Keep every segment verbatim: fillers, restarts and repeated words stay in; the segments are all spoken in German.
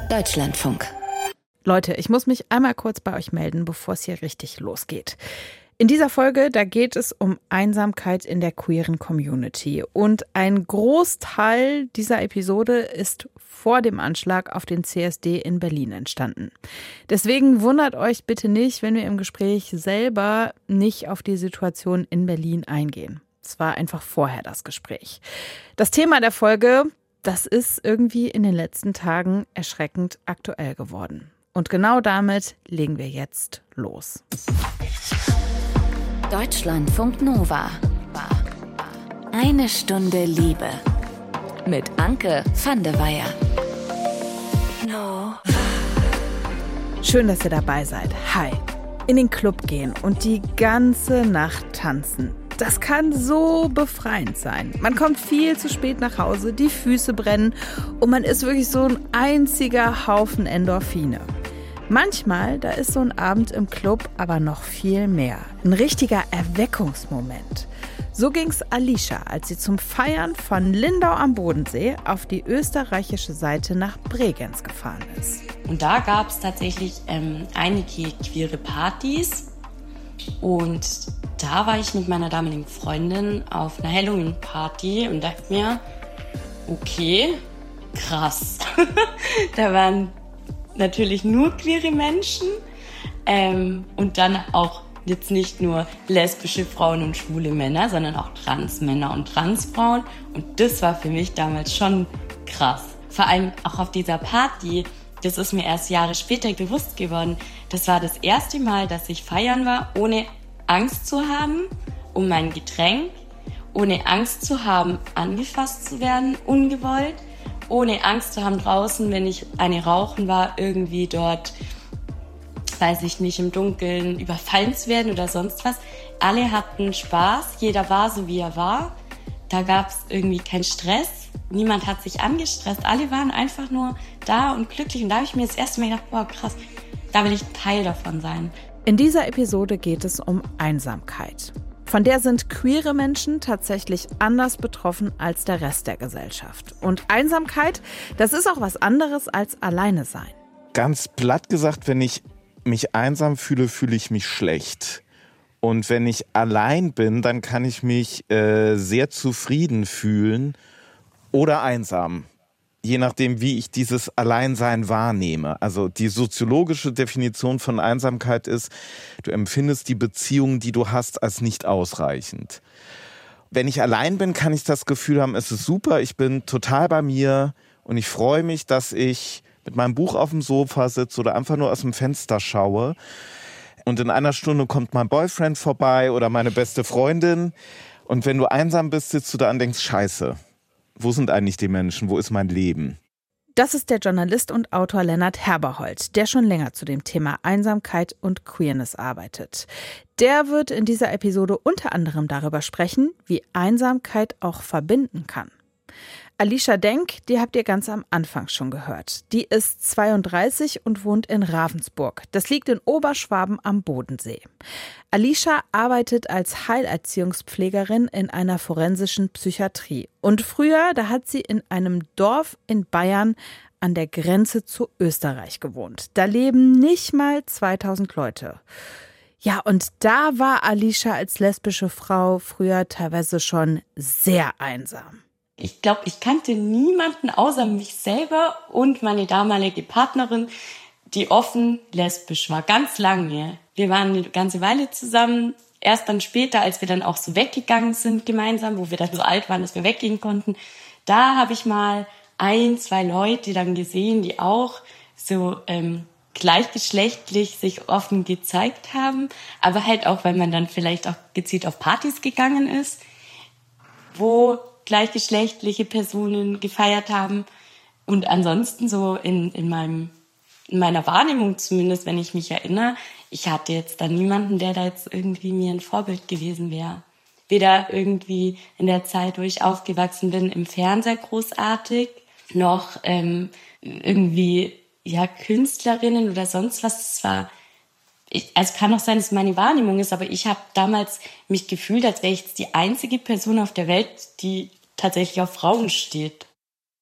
Deutschlandfunk. Leute, ich muss mich einmal kurz bei euch melden, bevor es hier richtig losgeht. In dieser Folge, da geht es um Einsamkeit in der queeren Community. Und ein Großteil dieser Episode ist vor dem Anschlag auf den C S D in Berlin entstanden. Deswegen wundert euch bitte nicht, wenn wir im Gespräch selber nicht auf die Situation in Berlin eingehen. Es war einfach vorher das Gespräch. Das Thema der Folge, das ist irgendwie in den letzten Tagen erschreckend aktuell geworden. Und genau damit legen wir jetzt los. Deutschlandfunk Nova. Eine Stunde Liebe. Mit Anke van de Weyer. No. Schön, dass ihr dabei seid. Hi. In den Club gehen und die ganze Nacht tanzen. Das kann so befreiend sein. Man kommt viel zu spät nach Hause, die Füße brennen und man ist wirklich so ein einziger Haufen Endorphine. Manchmal, da ist so ein Abend im Club aber noch viel mehr. Ein richtiger Erweckungsmoment. So ging's Alicia, als sie zum Feiern von Lindau am Bodensee auf die österreichische Seite nach Bregenz gefahren ist. Und da gab es tatsächlich ähm, einige queere Partys. Und da war ich mit meiner damaligen Freundin auf einer Halloween-Party und dachte mir, okay, krass. Da waren natürlich nur queere Menschen ähm, und dann auch jetzt nicht nur lesbische Frauen und schwule Männer, sondern auch Transmänner und Transfrauen. Und das war für mich damals schon krass. Vor allem auch auf dieser Party, das ist mir erst Jahre später bewusst geworden. Das war das erste Mal, dass ich feiern war, ohne Angst zu haben um mein Getränk, ohne Angst zu haben, angefasst zu werden, ungewollt, ohne Angst zu haben draußen, wenn ich eine rauchen war, irgendwie dort, weiß ich nicht, im Dunkeln überfallen zu werden oder sonst was. Alle hatten Spaß, jeder war so, wie er war. Da gab es irgendwie keinen Stress, niemand hat sich angestresst, alle waren einfach nur da und glücklich. Und da habe ich mir das erste Mal gedacht, boah krass, da will ich Teil davon sein. In dieser Episode geht es um Einsamkeit. Von der sind queere Menschen tatsächlich anders betroffen als der Rest der Gesellschaft. Und Einsamkeit, das ist auch was anderes als alleine sein. Ganz platt gesagt, wenn ich mich einsam fühle, fühle ich mich schlecht. Und wenn ich allein bin, dann kann ich mich äh, sehr zufrieden fühlen oder einsam. Je nachdem, wie ich dieses Alleinsein wahrnehme. Also die soziologische Definition von Einsamkeit ist, du empfindest die Beziehung, die du hast, als nicht ausreichend. Wenn ich allein bin, kann ich das Gefühl haben, es ist super, ich bin total bei mir und ich freue mich, dass ich mit meinem Buch auf dem Sofa sitze oder einfach nur aus dem Fenster schaue. Und in einer Stunde kommt mein Boyfriend vorbei oder meine beste Freundin. Und wenn du einsam bist, sitzt du da und denkst, scheiße. Wo sind eigentlich die Menschen? Wo ist mein Leben? Das ist der Journalist und Autor Lennart Herberholdt, der schon länger zu dem Thema Einsamkeit und Queerness arbeitet. Der wird in dieser Episode unter anderem darüber sprechen, wie Einsamkeit auch verbinden kann. Alicia Denk, die habt ihr ganz am Anfang schon gehört. Die ist zweiunddreißig und wohnt in Ravensburg. Das liegt in Oberschwaben am Bodensee. Alicia arbeitet als Heilerziehungspflegerin in einer forensischen Psychiatrie. Und früher, da hat sie in einem Dorf in Bayern an der Grenze zu Österreich gewohnt. Da leben nicht mal zweitausend Leute. Ja, und da war Alicia als lesbische Frau früher teilweise schon sehr einsam. Ich glaube, ich kannte niemanden außer mich selber und meine damalige Partnerin, die offen lesbisch war, ganz lange. Wir waren eine ganze Weile zusammen. Erst dann später, als wir dann auch so weggegangen sind gemeinsam, wo wir dann so alt waren, dass wir weggehen konnten, da habe ich mal ein, zwei Leute dann gesehen, die auch so ähm, gleichgeschlechtlich sich offen gezeigt haben. Aber halt auch, weil man dann vielleicht auch gezielt auf Partys gegangen ist, wo gleichgeschlechtliche Personen gefeiert haben. Und ansonsten so in, in, meinem, in meiner Wahrnehmung zumindest, wenn ich mich erinnere, ich hatte jetzt da niemanden, der da jetzt irgendwie mir ein Vorbild gewesen wäre. Weder irgendwie in der Zeit, wo ich aufgewachsen bin, im Fernseher großartig, noch ähm, irgendwie ja Künstlerinnen oder sonst was. Es war, ich, also kann auch sein, dass es meine Wahrnehmung ist, aber ich habe damals mich gefühlt, als wäre ich jetzt die einzige Person auf der Welt, die tatsächlich auf Frauen steht.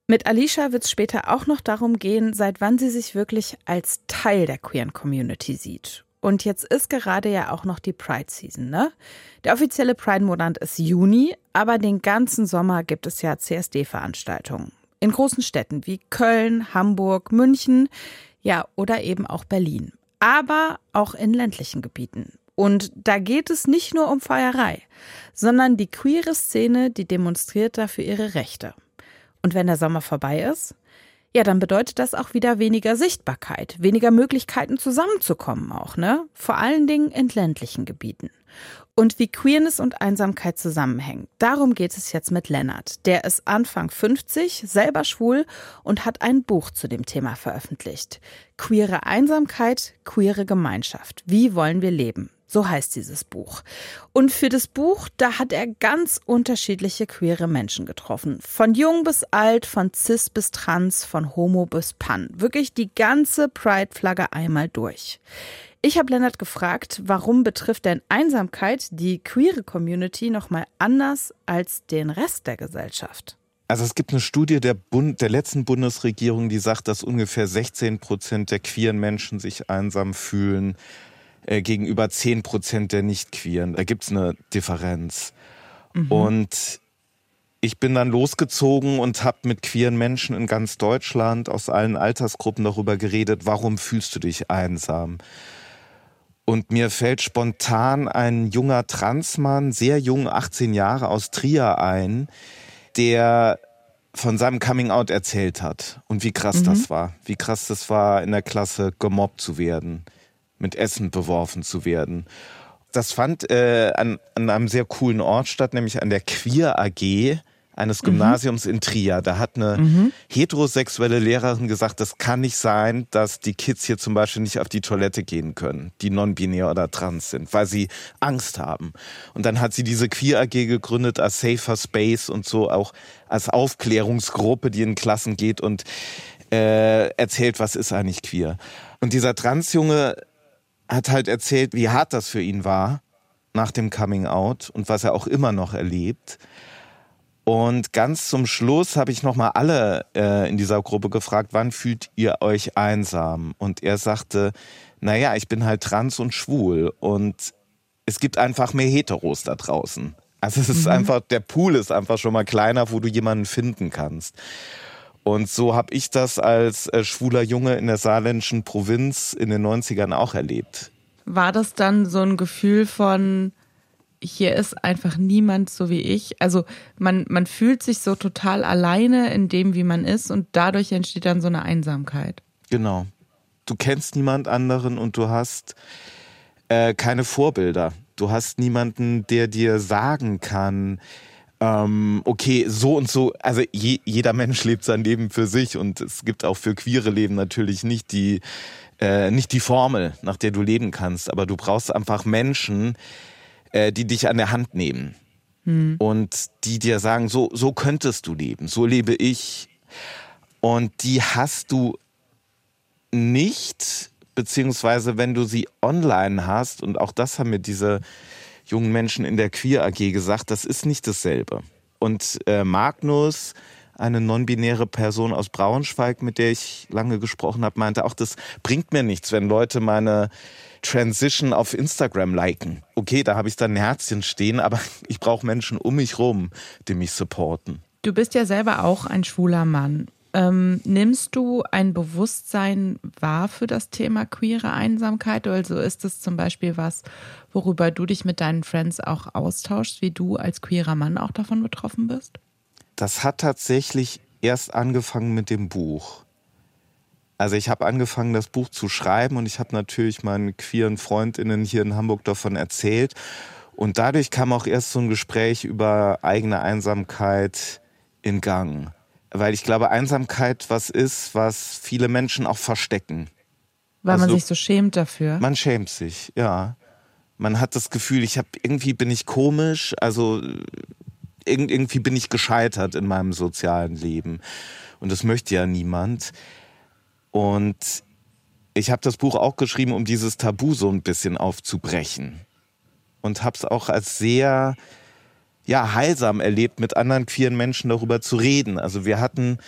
Mit Alicia wird es später auch noch darum gehen, seit wann sie sich wirklich als Teil der queeren Community sieht. Und jetzt ist gerade ja auch noch die Pride-Season, ne? Der offizielle Pride-Monat ist Juni, aber den ganzen Sommer gibt es ja C S D-Veranstaltungen. In großen Städten wie Köln, Hamburg, München, ja, oder eben auch Berlin. Aber auch in ländlichen Gebieten. Und da geht es nicht nur um Feierei, sondern die queere Szene, die demonstriert da für ihre Rechte. Und wenn der Sommer vorbei ist, ja, dann bedeutet das auch wieder weniger Sichtbarkeit, weniger Möglichkeiten zusammenzukommen auch, ne? Vor allen Dingen in ländlichen Gebieten. Und wie Queerness und Einsamkeit zusammenhängen, darum geht es jetzt mit Lennart. Der ist Anfang fünfzig, selber schwul und hat ein Buch zu dem Thema veröffentlicht. Queere Einsamkeit, queere Gemeinschaft. Wie wollen wir leben? So heißt dieses Buch. Und für das Buch, da hat er ganz unterschiedliche queere Menschen getroffen. Von jung bis alt, von cis bis trans, von homo bis pan. Wirklich die ganze Pride-Flagge einmal durch. Ich habe Lennart gefragt, warum betrifft denn Einsamkeit die queere Community nochmal anders als den Rest der Gesellschaft? Also es gibt eine Studie der, Bund, der letzten Bundesregierung, die sagt, dass ungefähr sechzehn Prozent der queeren Menschen sich einsam fühlen, äh, gegenüber zehn Prozent der Nicht-Queeren. Da gibt es eine Differenz. Mhm. Und ich bin dann losgezogen und habe mit queeren Menschen in ganz Deutschland aus allen Altersgruppen darüber geredet, warum fühlst du dich einsam? Und mir fällt spontan ein junger Transmann, sehr jung, achtzehn Jahre, aus Trier ein, der von seinem Coming-out erzählt hat und wie krass mhm. das war. Wie krass das war, in der Klasse gemobbt zu werden, mit Essen beworfen zu werden. Das fand äh, an, an einem sehr coolen Ort statt, nämlich an der Queer A G eines Gymnasiums mhm. in Trier. Da hat eine mhm. heterosexuelle Lehrerin gesagt, das kann nicht sein, dass die Kids hier zum Beispiel nicht auf die Toilette gehen können, die non-binär oder trans sind, weil sie Angst haben. Und dann hat sie diese Queer A G gegründet als Safer Space und so auch als Aufklärungsgruppe, die in Klassen geht und äh, erzählt, was ist eigentlich queer. Und dieser Transjunge hat halt erzählt, wie hart das für ihn war nach dem Coming-out und was er auch immer noch erlebt. Und ganz zum Schluss habe ich nochmal alle äh, in dieser Gruppe gefragt, wann fühlt ihr euch einsam? Und er sagte, naja, ich bin halt trans und schwul und es gibt einfach mehr Heteros da draußen. Also es ist mhm. einfach, der Pool ist einfach schon mal kleiner, wo du jemanden finden kannst. Und so habe ich das als äh, schwuler Junge in der saarländischen Provinz in den neunzigern auch erlebt. War das dann so ein Gefühl von, hier ist einfach niemand so wie ich? Also man, man fühlt sich so total alleine in dem, wie man ist und dadurch entsteht dann so eine Einsamkeit. Genau. Du kennst niemand anderen und du hast äh, keine Vorbilder. Du hast niemanden, der dir sagen kann, ähm, okay, so und so, also je, jeder Mensch lebt sein Leben für sich und es gibt auch für queere Leben natürlich nicht die, äh, nicht die Formel, nach der du leben kannst, aber du brauchst einfach Menschen, äh, die dich an der Hand nehmen hm. und die dir sagen, so, so könntest du leben, so lebe ich und die hast du nicht, beziehungsweise wenn du sie online hast, und auch das haben mir diese jungen Menschen in der Queer A G gesagt, das ist nicht dasselbe. Und äh, Magnus, eine non-binäre Person aus Braunschweig, mit der ich lange gesprochen habe, meinte auch, das bringt mir nichts, wenn Leute meine Transition auf Instagram liken. Okay, da habe ich dann ein Herzchen stehen, aber ich brauche Menschen um mich rum, die mich supporten. Du bist ja selber auch ein schwuler Mann. Ähm, nimmst du ein Bewusstsein wahr für das Thema queere Einsamkeit? Also ist es zum Beispiel was, worüber du dich mit deinen Friends auch austauschst, wie du als queerer Mann auch davon betroffen bist? Das hat tatsächlich erst angefangen mit dem Buch. Also ich habe angefangen, das Buch zu schreiben und ich habe natürlich meinen queeren FreundInnen hier in Hamburg davon erzählt. Und dadurch kam auch erst so ein Gespräch über eigene Einsamkeit in Gang. Weil ich glaube, Einsamkeit was ist, was viele Menschen auch verstecken. Weil also, man sich so schämt dafür? Man schämt sich, ja. Man hat das Gefühl, ich habe irgendwie bin ich komisch, also irgendwie bin ich gescheitert in meinem sozialen Leben. Und das möchte ja niemand. Und ich habe das Buch auch geschrieben, um dieses Tabu so ein bisschen aufzubrechen. Und habe es auch als sehr ja, heilsam erlebt, mit anderen queeren Menschen darüber zu reden. Also wir hatten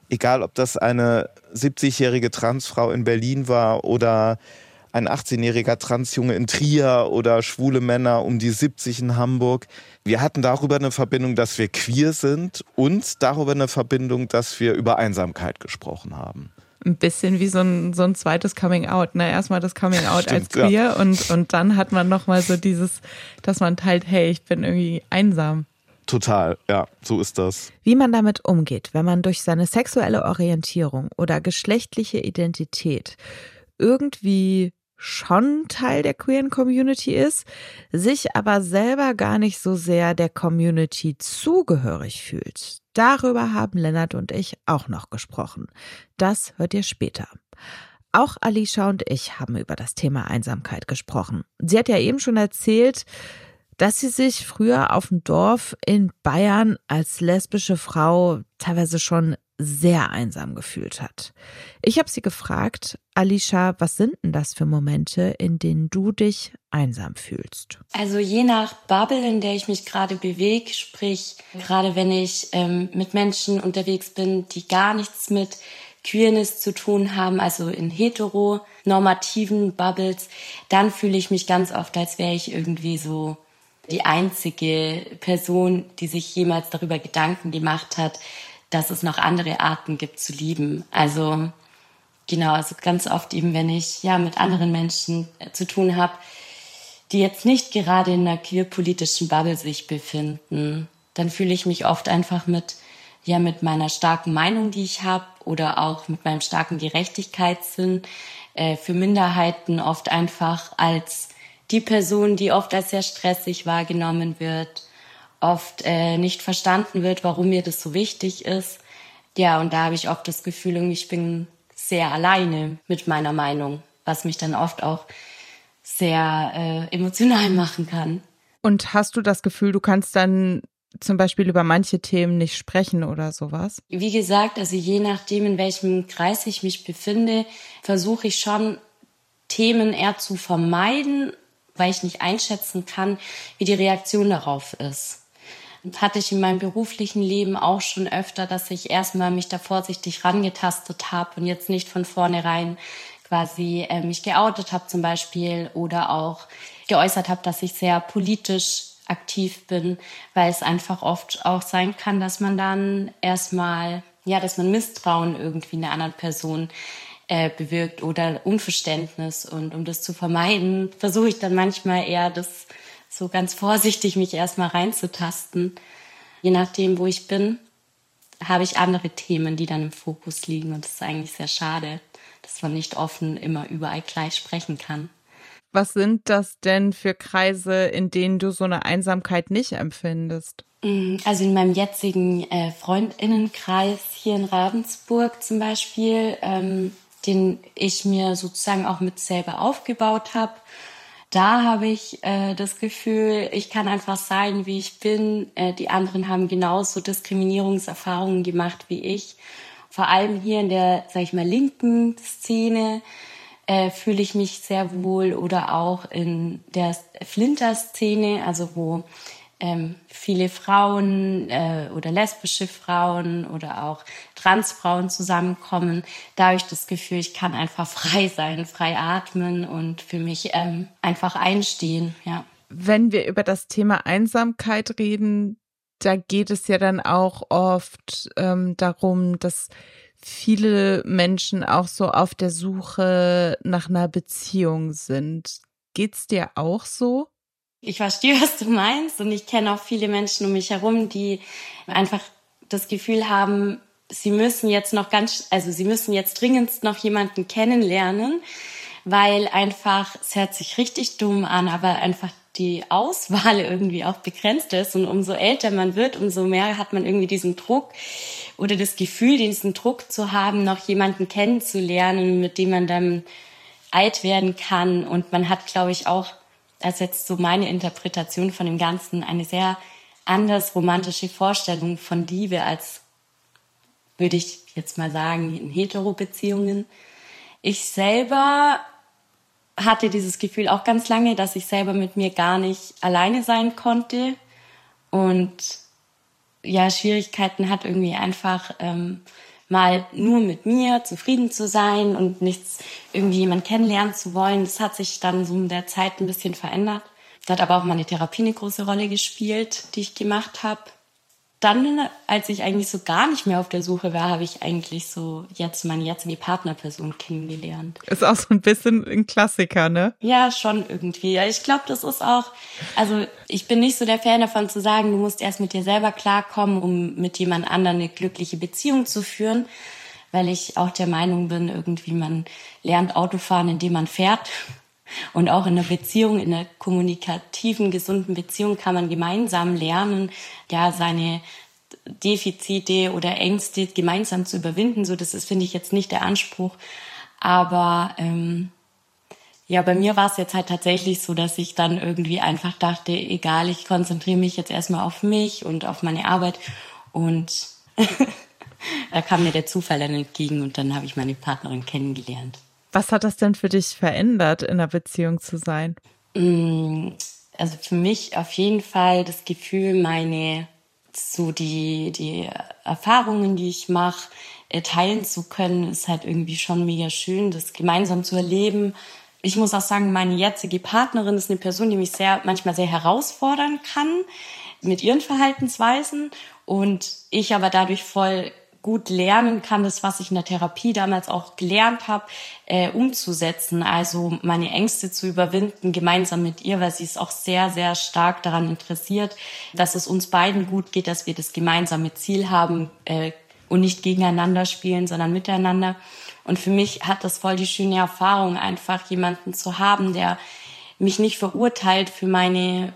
Egal, ob das eine siebzigjährige Transfrau in Berlin war oder ein achtzehnjähriger Transjunge in Trier oder schwule Männer um die siebzig in Hamburg. Wir hatten darüber eine Verbindung, dass wir queer sind und darüber eine Verbindung, dass wir über Einsamkeit gesprochen haben. Ein bisschen wie so ein, so ein zweites Coming-out. Ne? Erstmal das Coming-out Stimmt, als queer ja. und, und dann hat man nochmal so dieses, dass man teilt, hey, ich bin irgendwie einsam. Total, ja, so ist das. Wie man damit umgeht, wenn man durch seine sexuelle Orientierung oder geschlechtliche Identität irgendwie schon Teil der queeren Community ist, sich aber selber gar nicht so sehr der Community zugehörig fühlt. Darüber haben Lennart und ich auch noch gesprochen. Das hört ihr später. Auch Alicia und ich haben über das Thema Einsamkeit gesprochen. Sie hat ja eben schon erzählt, dass sie sich früher auf dem Dorf in Bayern als lesbische Frau teilweise schon sehr einsam gefühlt hat. Ich habe sie gefragt, Alicia, was sind denn das für Momente, in denen du dich einsam fühlst? Also je nach Bubble, in der ich mich gerade bewege, sprich gerade wenn ich ähm, mit Menschen unterwegs bin, die gar nichts mit Queerness zu tun haben, also in heteronormativen Bubbles, dann fühle ich mich ganz oft, als wäre ich irgendwie so die einzige Person, die sich jemals darüber Gedanken gemacht hat, dass es noch andere Arten gibt zu lieben. Also genau, also ganz oft eben, wenn ich ja mit anderen Menschen äh, zu tun habe, die jetzt nicht gerade in einer queerpolitischen Bubble sich befinden, dann fühle ich mich oft einfach mit ja mit meiner starken Meinung, die ich habe, oder auch mit meinem starken Gerechtigkeitssinn äh, für Minderheiten oft einfach als die Person, die oft als sehr stressig wahrgenommen wird, oft äh, nicht verstanden wird, warum mir das so wichtig ist. Ja, und da habe ich oft das Gefühl, irgendwie, ich bin sehr alleine mit meiner Meinung, was mich dann oft auch sehr äh, emotional machen kann. Und hast du das Gefühl, du kannst dann zum Beispiel über manche Themen nicht sprechen oder sowas? Wie gesagt, also je nachdem, in welchem Kreis ich mich befinde, versuche ich schon, Themen eher zu vermeiden, weil ich nicht einschätzen kann, wie die Reaktion darauf ist. Das hatte ich in meinem beruflichen Leben auch schon öfter, dass ich erstmal mich da vorsichtig rangetastet habe und jetzt nicht von vornherein quasi äh, mich geoutet habe zum Beispiel oder auch geäußert habe, dass ich sehr politisch aktiv bin, weil es einfach oft auch sein kann, dass man dann erstmal, ja, dass man Misstrauen irgendwie einer anderen Person äh, bewirkt oder Unverständnis. Und um das zu vermeiden, versuche ich dann manchmal eher, das so ganz vorsichtig mich erstmal reinzutasten. Je nachdem, wo ich bin, habe ich andere Themen, die dann im Fokus liegen. Und das ist eigentlich sehr schade, dass man nicht offen immer überall gleich sprechen kann. Was sind das denn für Kreise, in denen du so eine Einsamkeit nicht empfindest? Also in meinem jetzigen äh, Freundinnenkreis hier in Ravensburg zum Beispiel, ähm, den ich mir sozusagen auch mit selber aufgebaut habe, da habe ich äh, das Gefühl, ich kann einfach sein, wie ich bin. Äh, die anderen haben genauso Diskriminierungserfahrungen gemacht wie ich. Vor allem hier in der, sag ich mal, linken Szene äh, fühle ich mich sehr wohl, oder auch in der Flinter-Szene, also wo ähm, viele Frauen äh, oder lesbische Frauen oder auch Transfrauen zusammenkommen. Da habe ich das Gefühl, ich kann einfach frei sein, frei atmen und für mich ähm, einfach einstehen. Ja. Wenn wir über das Thema Einsamkeit reden, da geht es ja dann auch oft ähm, darum, dass viele Menschen auch so auf der Suche nach einer Beziehung sind. Geht's dir auch so? Ich verstehe, was du meinst, und ich kenne auch viele Menschen um mich herum, die einfach das Gefühl haben, sie müssen jetzt noch ganz, also sie müssen jetzt dringendst noch jemanden kennenlernen, weil einfach, es hört sich richtig dumm an, aber einfach die Auswahl irgendwie auch begrenzt ist, und umso älter man wird, umso mehr hat man irgendwie diesen Druck oder das Gefühl, diesen Druck zu haben, noch jemanden kennenzulernen, mit dem man dann alt werden kann. Und man hat, glaube ich, auch, das ist jetzt so meine Interpretation von dem Ganzen, eine sehr anders romantische Vorstellung von Liebe als, würde ich jetzt mal sagen, in Hetero-Beziehungen. Ich selber hatte dieses Gefühl auch ganz lange, dass ich selber mit mir gar nicht alleine sein konnte und ja, Schwierigkeiten hat irgendwie einfach ähm, mal nur mit mir zufrieden zu sein und nichts irgendwie jemand kennenlernen zu wollen. Das hat sich dann so in der Zeit ein bisschen verändert. Da hat aber auch meine Therapie eine große Rolle gespielt, die ich gemacht habe. Dann, als ich eigentlich so gar nicht mehr auf der Suche war, habe ich eigentlich so jetzt meine jetzige Partnerperson kennengelernt. Ist auch so ein bisschen ein Klassiker, ne? Ja, schon irgendwie. Ja, ich glaube, das ist auch, also ich bin nicht so der Fan davon zu sagen, du musst erst mit dir selber klarkommen, um mit jemand anderem eine glückliche Beziehung zu führen, weil ich auch der Meinung bin, irgendwie man lernt Autofahren, indem man fährt. Und auch in einer Beziehung, in einer kommunikativen, gesunden Beziehung kann man gemeinsam lernen, ja, seine Defizite oder Ängste gemeinsam zu überwinden. So, das ist, finde ich, jetzt nicht der Anspruch. Aber ähm, ja, bei mir war es jetzt halt tatsächlich so, dass ich dann irgendwie einfach dachte, egal, ich konzentriere mich jetzt erstmal auf mich und auf meine Arbeit. Und da kam mir der Zufall dann entgegen und dann habe ich meine Partnerin kennengelernt. Was hat das denn für dich verändert, in einer Beziehung zu sein? Also für mich auf jeden Fall das Gefühl, meine so die die Erfahrungen, die ich mache, teilen zu können, ist halt irgendwie schon mega schön, das gemeinsam zu erleben. Ich muss auch sagen, meine jetzige Partnerin ist eine Person, die mich sehr manchmal sehr herausfordern kann mit ihren Verhaltensweisen und ich aber dadurch voll gut lernen kann, das, was ich in der Therapie damals auch gelernt habe, äh, umzusetzen. Also meine Ängste zu überwinden, gemeinsam mit ihr, weil sie ist auch sehr, sehr stark daran interessiert, dass es uns beiden gut geht, dass wir das gemeinsame Ziel haben äh, und nicht gegeneinander spielen, sondern miteinander. Und für mich hat das voll die schöne Erfahrung, einfach jemanden zu haben, der mich nicht verurteilt für meine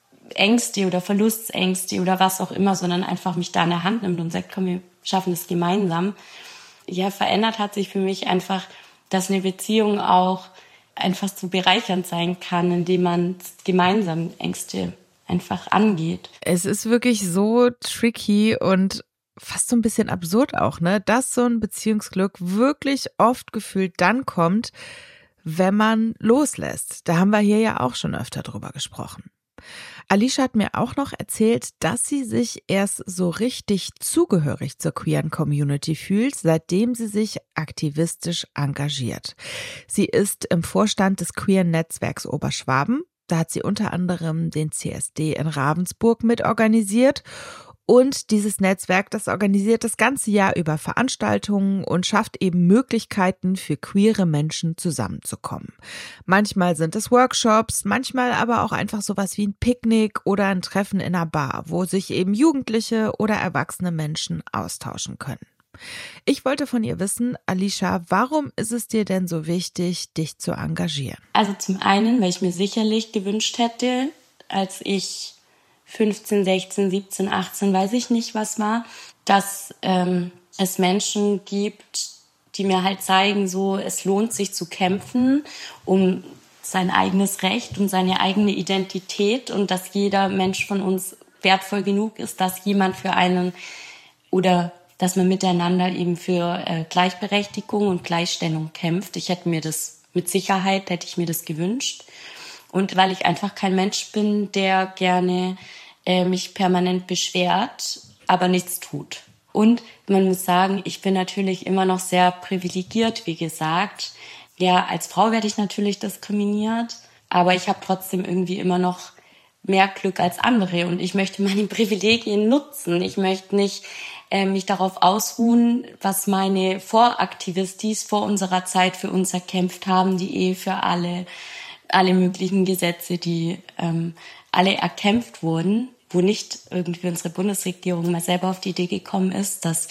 Ängste oder Verlustängste oder was auch immer, sondern einfach mich da in der Hand nimmt und sagt, komm, wir schaffen es gemeinsam. Ja, verändert hat sich für mich einfach, dass eine Beziehung auch einfach so bereichernd sein kann, indem man gemeinsam Ängste einfach angeht. Es ist wirklich so tricky und fast so ein bisschen absurd auch, ne, dass so ein Beziehungsglück wirklich oft gefühlt dann kommt, wenn man loslässt. Da haben wir hier ja auch schon öfter drüber gesprochen. Alicia hat mir auch noch erzählt, dass sie sich erst so richtig zugehörig zur queeren Community fühlt, seitdem sie sich aktivistisch engagiert. Sie ist im Vorstand des queeren Netzwerks Oberschwaben. Da hat sie unter anderem den C S D in Ravensburg mitorganisiert. Und dieses Netzwerk, das organisiert das ganze Jahr über Veranstaltungen und schafft eben Möglichkeiten für queere Menschen zusammenzukommen. Manchmal sind es Workshops, manchmal aber auch einfach sowas wie ein Picknick oder ein Treffen in einer Bar, wo sich eben Jugendliche oder erwachsene Menschen austauschen können. Ich wollte von ihr wissen, Alicia, warum ist es dir denn so wichtig, dich zu engagieren? Also zum einen, weil ich mir sicherlich gewünscht hätte, als ich fünfzehn, sechzehn, siebzehn, achtzehn, weiß ich nicht, was war, dass ähm, es Menschen gibt, die mir halt zeigen, so es lohnt sich zu kämpfen um sein eigenes Recht und seine eigene Identität und dass jeder Mensch von uns wertvoll genug ist, dass jemand für einen oder dass man miteinander eben für äh, Gleichberechtigung und Gleichstellung kämpft. Ich hätte mir das, mit Sicherheit hätte ich mir das gewünscht. Und weil ich einfach kein Mensch bin, der gerne äh, mich permanent beschwert, aber nichts tut. Und man muss sagen, ich bin natürlich immer noch sehr privilegiert, wie gesagt. Ja, als Frau werde ich natürlich diskriminiert, aber ich habe trotzdem irgendwie immer noch mehr Glück als andere. Und ich möchte meine Privilegien nutzen. Ich möchte nicht äh, mich darauf ausruhen, was meine Voraktivistis vor unserer Zeit für uns erkämpft haben, die Ehe für alle, alle möglichen Gesetze, die ähm, alle erkämpft wurden, wo nicht irgendwie unsere Bundesregierung mal selber auf die Idee gekommen ist, dass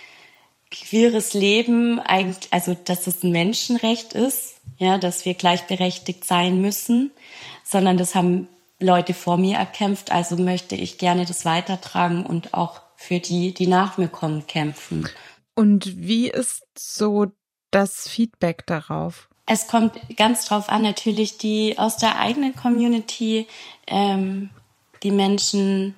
queeres Leben eigentlich, also dass es ein Menschenrecht ist, ja, dass wir gleichberechtigt sein müssen, sondern das haben Leute vor mir erkämpft. Also möchte ich gerne das weitertragen und auch für die, die nach mir kommen, kämpfen. Und wie ist so das Feedback darauf? Es kommt ganz drauf an, natürlich die aus der eigenen Community, ähm, die Menschen,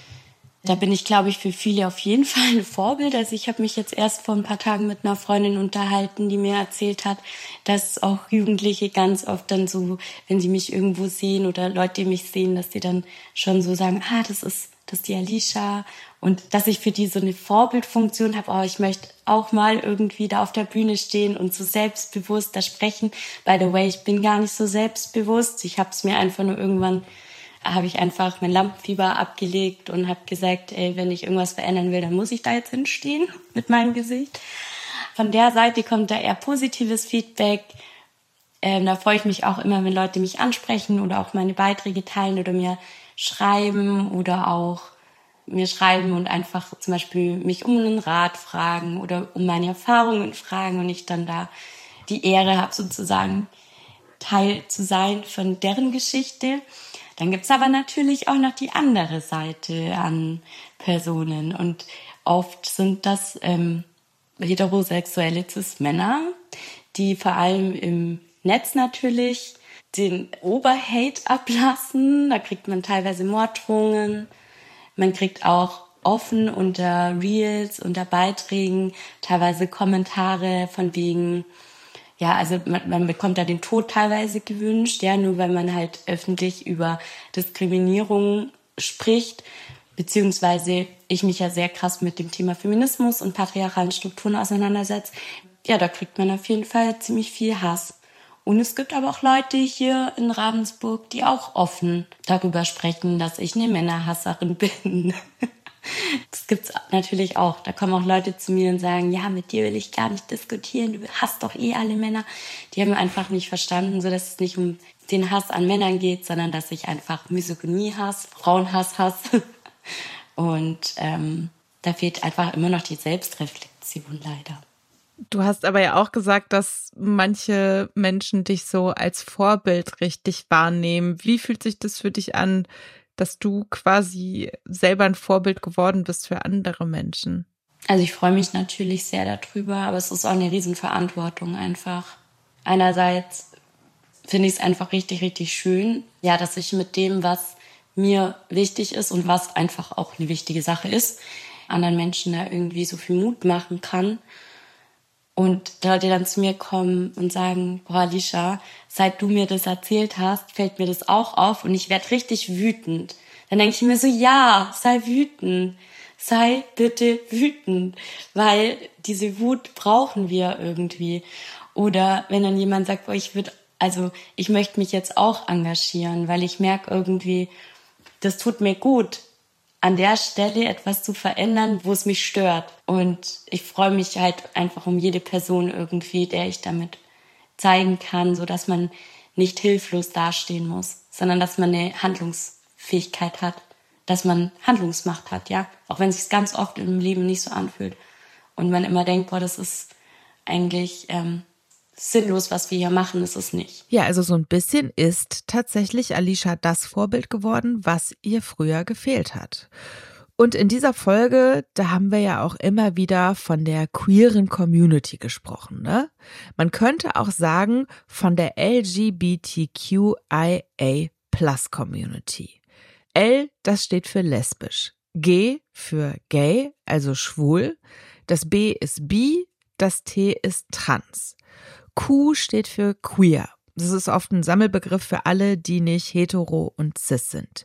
da bin ich, glaube ich, für viele auf jeden Fall ein Vorbild. Also ich habe mich jetzt erst vor ein paar Tagen mit einer Freundin unterhalten, die mir erzählt hat, dass auch Jugendliche ganz oft dann so, wenn sie mich irgendwo sehen oder Leute, die mich sehen, dass sie dann schon so sagen, ah, das ist das ist die Alicia. Und dass ich für die so eine Vorbildfunktion habe, oh, ich möchte auch mal irgendwie da auf der Bühne stehen und so selbstbewusst da sprechen. By the way, ich bin gar nicht so selbstbewusst. Ich habe es mir einfach nur irgendwann, habe ich einfach mein Lampenfieber abgelegt und habe gesagt, ey, wenn ich irgendwas verändern will, dann muss ich da jetzt hinstehen mit meinem Gesicht. Von der Seite kommt da eher positives Feedback. Ähm, da freue ich mich auch immer, wenn Leute mich ansprechen oder auch meine Beiträge teilen oder mir schreiben oder auch mir schreiben und einfach zum Beispiel mich um einen Rat fragen oder um meine Erfahrungen fragen und ich dann da die Ehre habe, sozusagen Teil zu sein von deren Geschichte. Dann gibt's aber natürlich auch noch die andere Seite an Personen und oft sind das ähm, heterosexuelle Cis-Männer, die vor allem im Netz natürlich den Oberhate ablassen. Da kriegt man teilweise Morddrohungen. Man kriegt auch offen unter Reels, unter Beiträgen teilweise Kommentare von wegen, ja, also man, man bekommt da den Tod teilweise gewünscht, ja, nur weil man halt öffentlich über Diskriminierung spricht, beziehungsweise ich mich ja sehr krass mit dem Thema Feminismus und patriarchalen Strukturen auseinandersetze. Ja, da kriegt man auf jeden Fall ziemlich viel Hass. Und es gibt aber auch Leute hier in Ravensburg, die auch offen darüber sprechen, dass ich eine Männerhasserin bin. Das gibt's natürlich auch. Da kommen auch Leute zu mir und sagen, ja, mit dir will ich gar nicht diskutieren, du hasst doch eh alle Männer. Die haben einfach nicht verstanden, so dass es nicht um den Hass an Männern geht, sondern dass ich einfach Misogynie hasse, Frauenhass hasse. Und ähm, da fehlt einfach immer noch die Selbstreflexion leider. Du hast aber ja auch gesagt, dass manche Menschen dich so als Vorbild richtig wahrnehmen. Wie fühlt sich das für dich an, dass du quasi selber ein Vorbild geworden bist für andere Menschen? Also ich freue mich natürlich sehr darüber, aber es ist auch eine Riesenverantwortung einfach. Einerseits finde ich es einfach richtig, richtig schön, ja, dass ich mit dem, was mir wichtig ist und was einfach auch eine wichtige Sache ist, anderen Menschen da irgendwie so viel Mut machen kann. Und Leute dann zu mir kommen und sagen, boah, Alicia, seit du mir das erzählt hast, fällt mir das auch auf und ich werde richtig wütend. Dann denke ich mir so, ja, sei wütend, sei bitte wütend, weil diese Wut brauchen wir irgendwie. Oder wenn dann jemand sagt, boah, ich würde, also ich möchte mich jetzt auch engagieren, weil ich merke irgendwie, das tut mir gut, an der Stelle etwas zu verändern, wo es mich stört. Und ich freue mich halt einfach um jede Person irgendwie, der ich damit zeigen kann, so dass man nicht hilflos dastehen muss, sondern dass man eine Handlungsfähigkeit hat, dass man Handlungsmacht hat, ja. Auch wenn es sich ganz oft im Leben nicht so anfühlt. Und man immer denkt, boah, das ist eigentlich ähm, sinnlos, was wir hier machen, ist es nicht. Ja, also so ein bisschen ist tatsächlich Alicia das Vorbild geworden, was ihr früher gefehlt hat. Und in dieser Folge, da haben wir ja auch immer wieder von der queeren Community gesprochen, ne? Man könnte auch sagen von der L G B T Q I A Plus Community. L, das steht für lesbisch. G für gay, also schwul. Das B ist bi, das T ist trans. Q steht für queer. Das ist oft ein Sammelbegriff für alle, die nicht hetero und cis sind.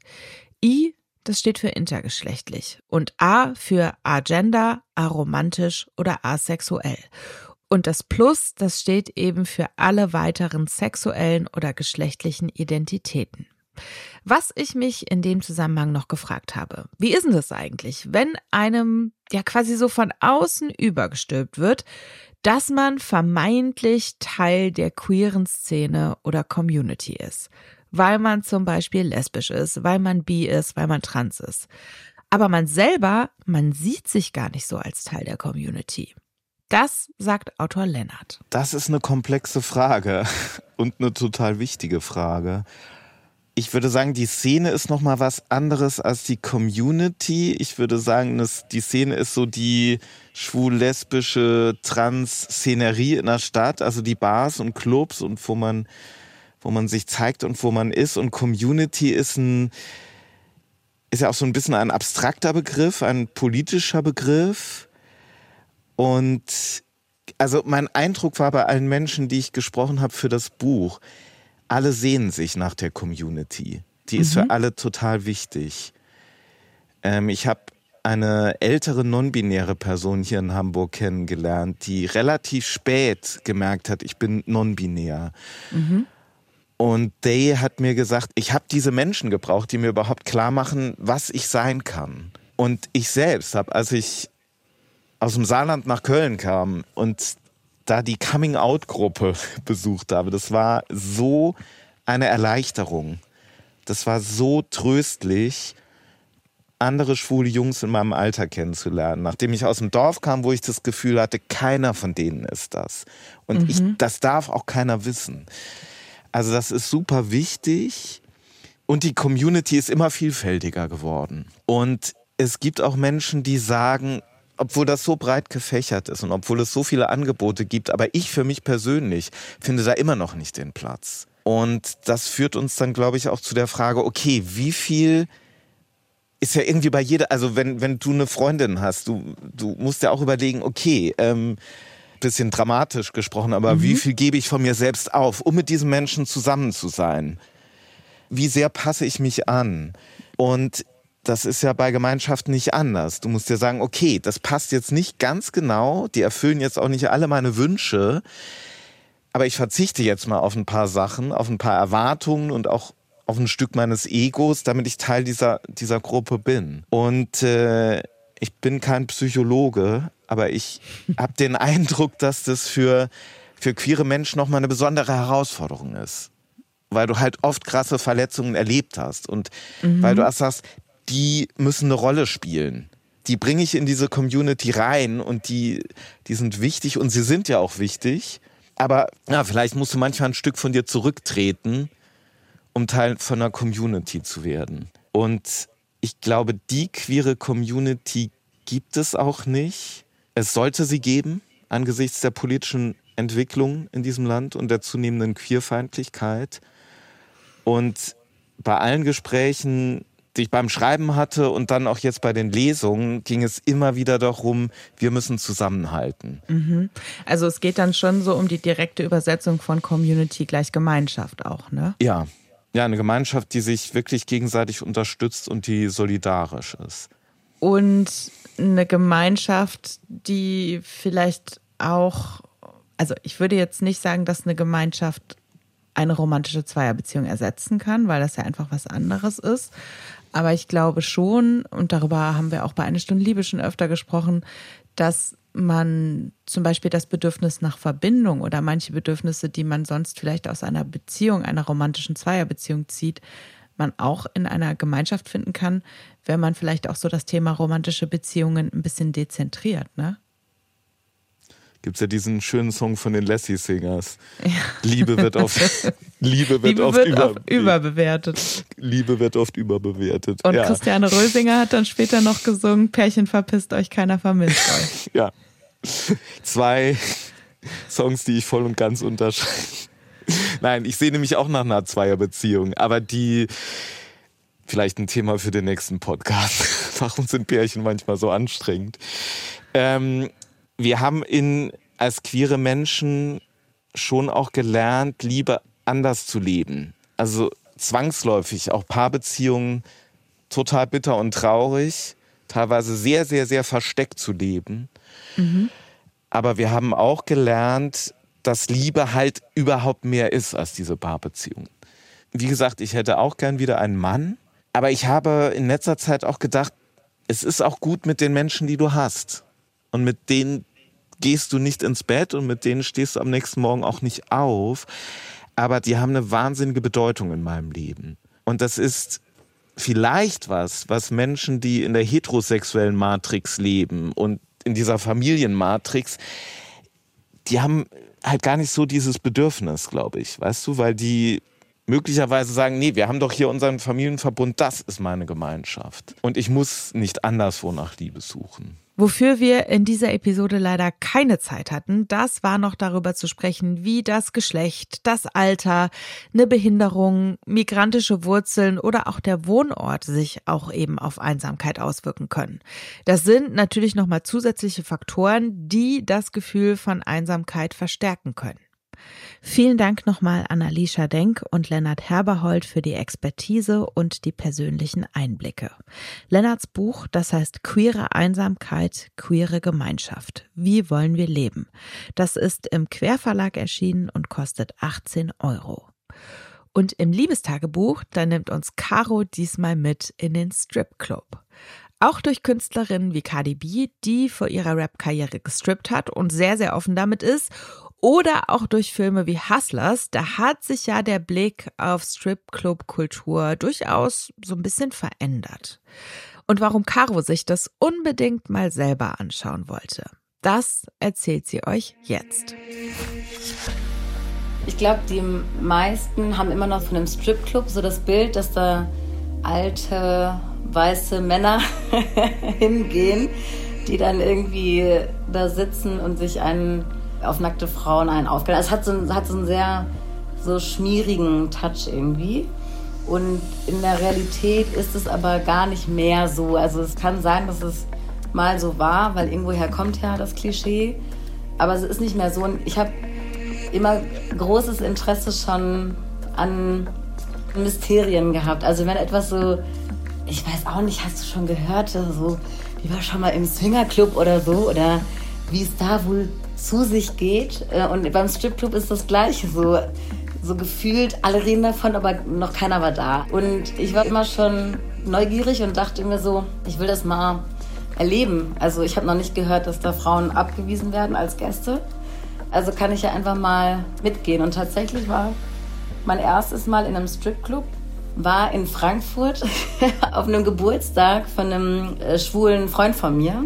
I, das steht für intergeschlechtlich. Und A für agender, aromantisch oder asexuell. Und das Plus, das steht eben für alle weiteren sexuellen oder geschlechtlichen Identitäten. Was ich mich in dem Zusammenhang noch gefragt habe, wie ist denn das eigentlich, wenn einem ja quasi so von außen übergestülpt wird, dass man vermeintlich Teil der queeren Szene oder Community ist, weil man zum Beispiel lesbisch ist, weil man bi ist, weil man trans ist. Aber man selber, man sieht sich gar nicht so als Teil der Community. Das sagt Autor Lennart. Das ist eine komplexe Frage und eine total wichtige Frage. Ich würde sagen, die Szene ist nochmal was anderes als die Community. Ich würde sagen, dass die Szene ist so die schwul-lesbische Trans-Szenerie in der Stadt, also die Bars und Clubs und wo man, wo man sich zeigt und wo man ist. Und Community ist ein, ist ja auch so ein bisschen ein abstrakter Begriff, ein politischer Begriff. Und also mein Eindruck war bei allen Menschen, die ich gesprochen habe für das Buch, alle sehnen sich nach der Community. Die ist mhm. für alle total wichtig. Ähm, ich habe eine ältere non-binäre Person hier in Hamburg kennengelernt, die relativ spät gemerkt hat, ich bin non-binär. Mhm. Und Day hat mir gesagt, ich habe diese Menschen gebraucht, die mir überhaupt klar machen, was ich sein kann. Und ich selbst habe, als ich aus dem Saarland nach Köln kam und da die Coming-out-Gruppe besucht habe, das war so eine Erleichterung. Das war so tröstlich, andere schwule Jungs in meinem Alter kennenzulernen. Nachdem ich aus dem Dorf kam, wo ich das Gefühl hatte, keiner von denen ist das. Und mhm. ich, das darf auch keiner wissen. Also das ist super wichtig. Und die Community ist immer vielfältiger geworden. Und es gibt auch Menschen, die sagen, obwohl das so breit gefächert ist und obwohl es so viele Angebote gibt, aber ich für mich persönlich finde da immer noch nicht den Platz. Und das führt uns dann, glaube ich, auch zu der Frage, okay, wie viel ist ja irgendwie bei jeder, also wenn, wenn du eine Freundin hast, du, du musst ja auch überlegen, okay, ähm, bisschen dramatisch gesprochen, aber mhm. wie viel gebe ich von mir selbst auf, um mit diesen Menschen zusammen zu sein? Wie sehr passe ich mich an? Und das ist ja bei Gemeinschaften nicht anders. Du musst dir sagen, okay, das passt jetzt nicht ganz genau, die erfüllen jetzt auch nicht alle meine Wünsche, aber ich verzichte jetzt mal auf ein paar Sachen, auf ein paar Erwartungen und auch auf ein Stück meines Egos, damit ich Teil dieser, dieser Gruppe bin. Und äh, ich bin kein Psychologe, aber ich habe den Eindruck, dass das für, für queere Menschen nochmal eine besondere Herausforderung ist. Weil du halt oft krasse Verletzungen erlebt hast und mhm. weil du erst sagst, die müssen eine Rolle spielen. Die bringe ich in diese Community rein und die, die sind wichtig und sie sind ja auch wichtig. Aber ja, vielleicht musst du manchmal ein Stück von dir zurücktreten, um Teil von einer Community zu werden. Und ich glaube, die queere Community gibt es auch nicht. Es sollte sie geben, angesichts der politischen Entwicklung in diesem Land und der zunehmenden Queerfeindlichkeit. Und bei allen Gesprächen, die ich beim Schreiben hatte und dann auch jetzt bei den Lesungen, ging es immer wieder darum, wir müssen zusammenhalten. Mhm. Also es geht dann schon so um die direkte Übersetzung von Community gleich Gemeinschaft auch, ne? Ja. Ja, eine Gemeinschaft, die sich wirklich gegenseitig unterstützt und die solidarisch ist. Und eine Gemeinschaft, die vielleicht auch, also ich würde jetzt nicht sagen, dass eine Gemeinschaft eine romantische Zweierbeziehung ersetzen kann, weil das ja einfach was anderes ist. Aber ich glaube schon, und darüber haben wir auch bei Eine Stunde Liebe schon öfter gesprochen, dass man zum Beispiel das Bedürfnis nach Verbindung oder manche Bedürfnisse, die man sonst vielleicht aus einer Beziehung, einer romantischen Zweierbeziehung zieht, man auch in einer Gemeinschaft finden kann, wenn man vielleicht auch so das Thema romantische Beziehungen ein bisschen dezentriert, ne? Gibt's ja diesen schönen Song von den Lassie Singers. Ja. Liebe wird oft, Liebe wird Liebe oft, wird über, oft überbewertet. Liebe wird oft überbewertet. Und ja. Christiane Rösinger hat dann später noch gesungen, Pärchen verpisst euch, keiner vermisst euch. Ja. Zwei Songs, die ich voll und ganz unterschreibe. Nein, ich sehne mich auch nach einer Zweierbeziehung, aber die, vielleicht ein Thema für den nächsten Podcast. Warum sind Pärchen manchmal so anstrengend? Ähm, wir haben in, als queere Menschen schon auch gelernt, Liebe anders zu leben. Also zwangsläufig, auch Paarbeziehungen total bitter und traurig, teilweise sehr, sehr, sehr versteckt zu leben. Mhm. Aber wir haben auch gelernt, dass Liebe halt überhaupt mehr ist als diese Paarbeziehung. Wie gesagt, ich hätte auch gern wieder einen Mann, aber ich habe in letzter Zeit auch gedacht, es ist auch gut mit den Menschen, die du hast. Und mit denen gehst du nicht ins Bett und mit denen stehst du am nächsten Morgen auch nicht auf. Aber die haben eine wahnsinnige Bedeutung in meinem Leben. Und das ist vielleicht was, was Menschen, die in der heterosexuellen Matrix leben und in dieser Familienmatrix, die haben halt gar nicht so dieses Bedürfnis, glaube ich, weißt du, weil die möglicherweise sagen, nee, wir haben doch hier unseren Familienverbund, das ist meine Gemeinschaft. Und ich muss nicht anderswo nach Liebe suchen. Wofür wir in dieser Episode leider keine Zeit hatten, das war noch darüber zu sprechen, wie das Geschlecht, das Alter, eine Behinderung, migrantische Wurzeln oder auch der Wohnort sich auch eben auf Einsamkeit auswirken können. Das sind natürlich nochmal zusätzliche Faktoren, die das Gefühl von Einsamkeit verstärken können. Vielen Dank nochmal an Alicia Denk und Lennart Herberhold für die Expertise und die persönlichen Einblicke. Lennarts Buch, das heißt Queere Einsamkeit, queere Gemeinschaft. Wie wollen wir leben? Das ist im Querverlag erschienen und kostet achtzehn Euro. Und im Liebestagebuch, da nimmt uns Caro diesmal mit in den Stripclub. Auch durch Künstlerinnen wie Cardi B, die vor ihrer Rap-Karriere gestrippt hat und sehr, sehr offen damit ist. Oder auch durch Filme wie Hustlers, da hat sich ja der Blick auf Stripclub-Kultur durchaus so ein bisschen verändert. Und warum Caro sich das unbedingt mal selber anschauen wollte, das erzählt sie euch jetzt. Ich glaube, die meisten haben immer noch von einem Stripclub so das Bild, dass da alte, weiße Männer hingehen, die dann irgendwie da sitzen und sich einen auf nackte Frauen einen aufgeladen. Also es hat so, einen, hat so einen sehr so schmierigen Touch irgendwie. Und in der Realität ist es aber gar nicht mehr so. Also es kann sein, dass es mal so war, weil irgendwoher kommt ja das Klischee. Aber es ist nicht mehr so. Und ich habe immer großes Interesse schon an Mysterien gehabt. Also wenn etwas so, ich weiß auch nicht, hast du schon gehört, so, wie war schon mal im Swingerclub oder so, oder wie es da wohl zu sich geht. Und beim Stripclub ist das Gleiche, so, so gefühlt, alle reden davon, aber noch keiner war da. Und ich war immer schon neugierig und dachte mir so, ich will das mal erleben. Also ich habe noch nicht gehört, dass da Frauen abgewiesen werden als Gäste. Also kann ich ja einfach mal mitgehen. Und tatsächlich war mein erstes Mal in einem Stripclub, war in Frankfurt auf einem Geburtstag von einem äh, schwulen Freund von mir,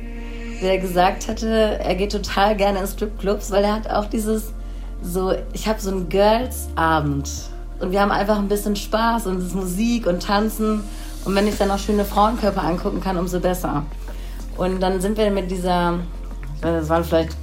der gesagt hatte, er geht total gerne in Stripclubs, weil er hat auch dieses, so, ich habe so einen Girls-Abend und wir haben einfach ein bisschen Spaß und es ist Musik und Tanzen und wenn ich dann auch schöne Frauenkörper angucken kann, umso besser. Und dann sind wir mit dieser, ich weiß, es waren vielleicht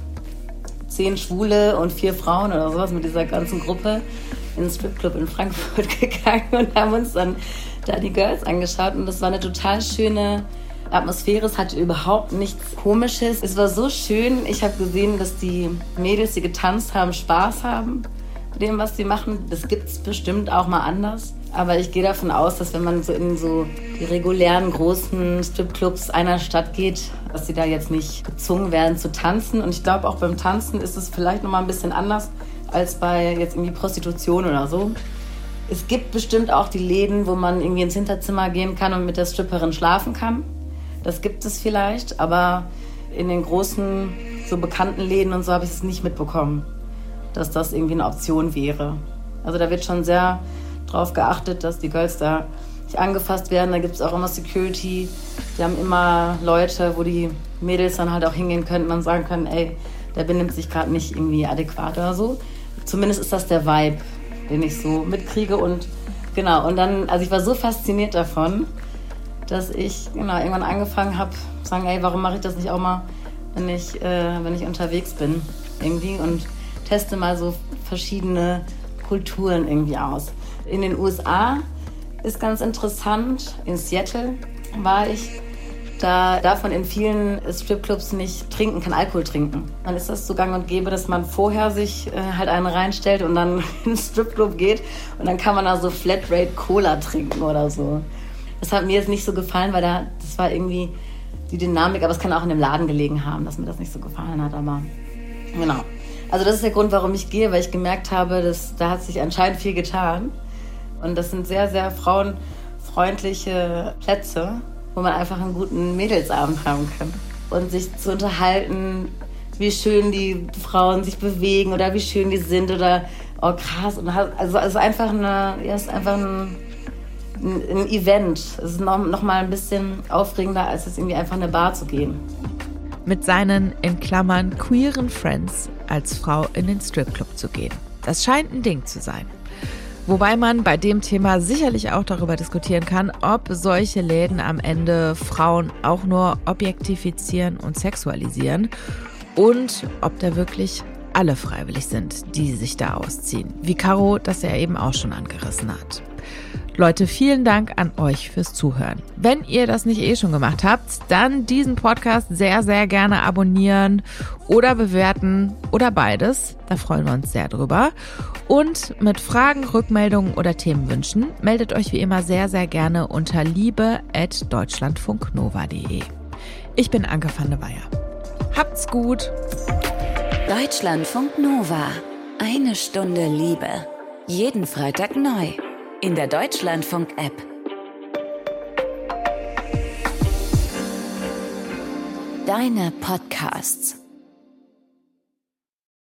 zehn Schwule und vier Frauen oder sowas mit dieser ganzen Gruppe in den Stripclub in Frankfurt gegangen und haben uns dann da die Girls angeschaut und das war eine total schöne Atmosphäre, es hatte überhaupt nichts Komisches. Es war so schön, ich habe gesehen, dass die Mädels, die getanzt haben, Spaß haben mit dem, was sie machen. Das gibt es bestimmt auch mal anders. Aber ich gehe davon aus, dass wenn man so in so die regulären großen Stripclubs einer Stadt geht, dass sie da jetzt nicht gezwungen werden zu tanzen. Und ich glaube, auch beim Tanzen ist es vielleicht noch mal ein bisschen anders als bei jetzt irgendwie Prostitution oder so. Es gibt bestimmt auch die Läden, wo man irgendwie ins Hinterzimmer gehen kann und mit der Stripperin schlafen kann. Das gibt es vielleicht, aber in den großen, so bekannten Läden und so habe ich es nicht mitbekommen, dass das irgendwie eine Option wäre. Also da wird schon sehr drauf geachtet, dass die Girls da nicht angefasst werden. Da gibt es auch immer Security. Die haben immer Leute, wo die Mädels dann halt auch hingehen könnten und sagen können, ey, der benimmt sich gerade nicht irgendwie adäquat oder so. Zumindest ist das der Vibe, den ich so mitkriege. Und genau, und dann, also ich war so fasziniert davon, dass ich genau irgendwann angefangen habe zu sagen, ey, warum mache ich das nicht auch mal, wenn ich, äh, wenn ich unterwegs bin irgendwie und teste mal so verschiedene Kulturen irgendwie aus. In den U S A ist ganz interessant, in Seattle war ich, da darf man in vielen Stripclubs nicht trinken, kein Alkohol trinken. Dann ist das so gang und gäbe, dass man vorher sich äh, halt einen reinstellt und dann in den Stripclub geht und dann kann man da so Flatrate Cola trinken oder so. Das hat mir jetzt nicht so gefallen, weil da, das war irgendwie die Dynamik, aber es kann auch in dem Laden gelegen haben, dass mir das nicht so gefallen hat, aber genau. Also das ist der Grund, warum ich gehe, weil ich gemerkt habe, dass da hat sich anscheinend viel getan und das sind sehr, sehr frauenfreundliche Plätze, wo man einfach einen guten Mädelsabend haben kann und sich zu unterhalten, wie schön die Frauen sich bewegen oder wie schön die sind oder oh krass. Und also es ist einfach eine, ja, es ist einfach ein, ein, ein Event. Es ist noch, noch mal ein bisschen aufregender, als jetzt irgendwie einfach in eine Bar zu gehen. Mit seinen, in Klammern, queeren Friends als Frau in den Stripclub zu gehen. Das scheint ein Ding zu sein. Wobei man bei dem Thema sicherlich auch darüber diskutieren kann, ob solche Läden am Ende Frauen auch nur objektifizieren und sexualisieren und ob da wirklich alle freiwillig sind, die sich da ausziehen. Wie Caro das ja eben auch schon angerissen hat. Leute, vielen Dank an euch fürs Zuhören. Wenn ihr das nicht eh schon gemacht habt, dann diesen Podcast sehr, sehr gerne abonnieren oder bewerten oder beides. Da freuen wir uns sehr drüber. Und mit Fragen, Rückmeldungen oder Themenwünschen meldet euch wie immer sehr, sehr gerne unter liebe at deutschlandfunknova punkt de. Ich bin Anke van der Weyer. Habt's gut! Deutschlandfunk Nova. Eine Stunde Liebe. Jeden Freitag neu. In der Deutschlandfunk-App. Deine Podcasts.